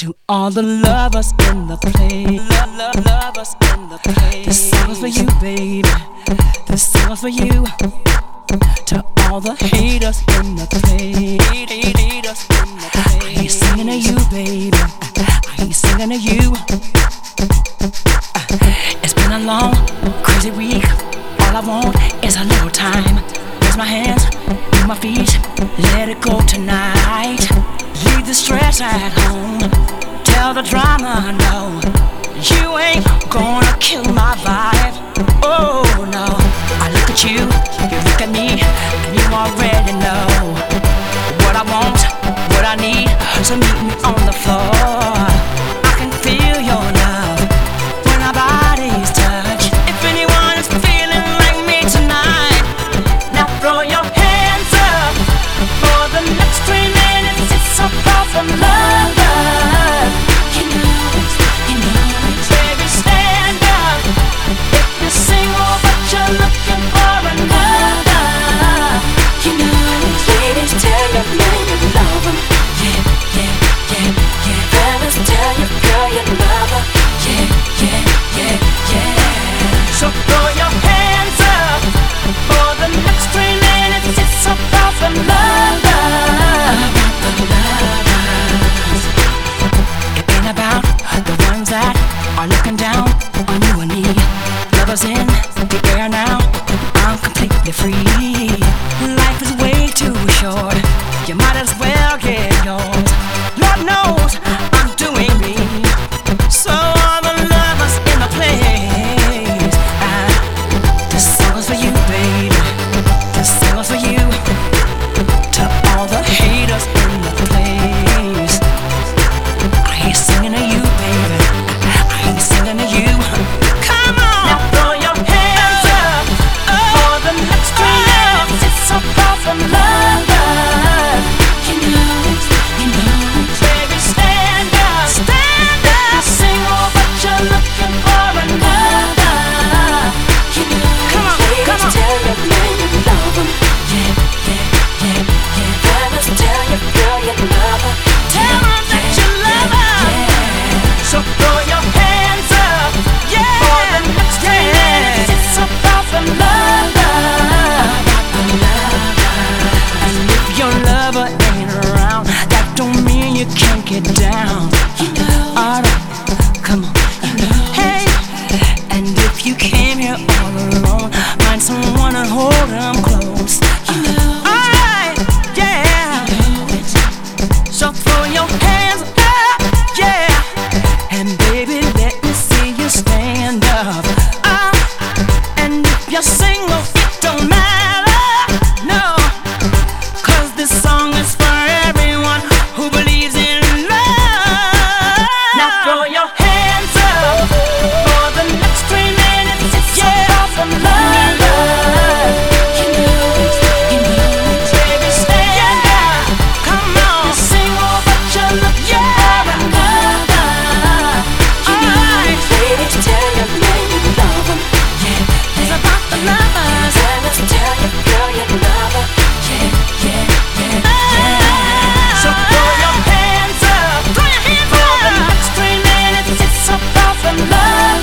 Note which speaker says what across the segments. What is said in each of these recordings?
Speaker 1: To all the lovers in the place, lovers in the place. This song is for you, baby. This song is for you. To all the haters in the place, haters in the place. I ain't singing to you, baby. I ain't singing to you. It's been a long, crazy week. All I want is a little time. Raise my hands, move my feet, let it go tonight. Leave the stress at home. Tell the drama no. You ain't gonna kill my vibe. Oh no. I look at you, you look at me, and you already know what I want, what I need. So meet me on the floor. I can feel your love when our bodies touch. If anyone is feeling like me tonight, now throw your hands up. For the next 3 minutes, it's so far from love. You know it, you know it. Baby, stand up. If you're single but you're looking for another, you know it. Ladies, tell your man you love him. Yeah, yeah, yeah, yeah. Fellas, tell your girl you love her. Yeah, yeah, yeah, yeah. So throw your hands up. For the next 3 minutes, it's so far from love. It ain't about the ones that are looking down on you and me. Lovers in the air now, I'm completely free. Life is way too short, you might as well get yours. Lord knows I'm doing me. So all the lovers in the place, this song is for you, baby. This song is for you. To all the haters in the place, I ain't singing to you, baby. I ain't singing to you. Come on, now throw your hands up. For the next 3 minutes, it's so far from love. You know it, you know it. Baby, stand up, stand up. You're single, but you're looking for another. You know, come on, come on. Tell your man you love him. Yeah, yeah, yeah, yeah. Fellas, tell your girl you love her. Tell her that you love her. So throw your hands up. Yeah, for the next 3 minutes, it's so far from love. And if your lover ain't around, that don't mean you can't get down. You know, alright, come on. You know, hey, and if you came here all alone, find someone and hold them close. You know, alright, yeah. You know it. So throw your hands up, yeah. And baby, let me see you stand up. And if you're single, it don't matter, no. 'Cause this song is for everyone who believes in love. Now throw your hands up. For the next 3 minutes, it's so far from love. You know it, you know it. Baby, stand up. Come on. You're single, but you're looking for another. You know it. Ladies, tell your man you love him. Yeah, it's about the lovers. Fellas, tell your girl you love her. Yeah, yeah, yeah, yeah. So throw your hands up. Throw your hands up. For the next 3 minutes, it's so far from love.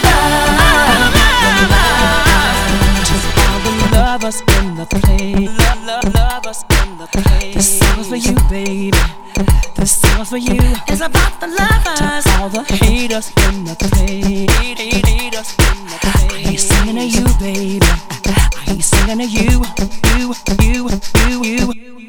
Speaker 1: Just all the lovers in the place, lovers in the place. This song is for you, baby. This song is for you. It's about the lovers. To all the haters in the place, haters in the place. I ain't singing to you, baby. I ain't singing to you, you.